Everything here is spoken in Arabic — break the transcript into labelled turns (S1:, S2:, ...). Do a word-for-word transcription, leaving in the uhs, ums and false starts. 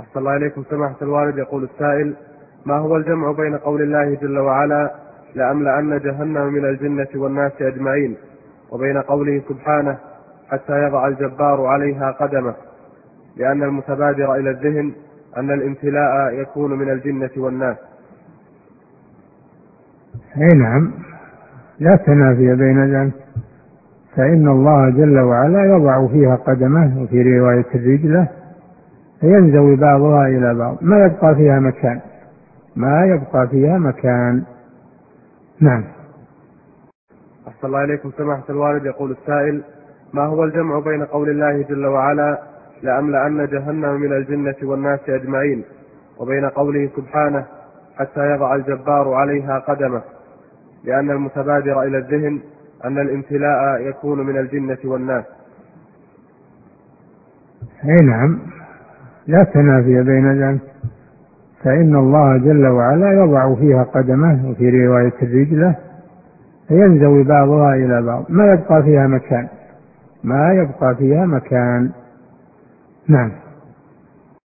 S1: أحسن الله إليكم سماحة الوالد. يقول السائل: ما هو الجمع بين قول الله جل وعلا لأملأن جهنم من الجنة والناس أجمعين، وبين قوله سبحانه حتى يضع الجبار عليها قدمه، لأن المتبادر إلى الذهن أن الامتلاء يكون من الجنة والناس؟
S2: أي نعم، لا تنافي بين ذلك، فإن الله جل وعلا يضع فيها قدمه، وفي رواية رجله، فينزوي بعضها إلى بعض، ما يبقى فيها مكان، ما يبقى فيها مكان. نعم.
S1: أحسن الله إليكم سماحة الوالد. يقول السائل: ما هو الجمع بين قول الله جل وعلا لأملأن جهنم من الجنة والناس أجمعين، وبين قوله سبحانه حتى يضع الجبار عليها قدمه، لأن المتبادر إلى الذهن أن الامتلاء يكون من الجنة والناس؟
S2: أي نعم، لا تنافي بين ذلك، فإن الله جل وعلا يضع فيها قدمه، وفي رواية رجله، فينزوي بعضها إلى بعض، ما يبقى فيها مكان، ما يبقى فيها مكان. نعم.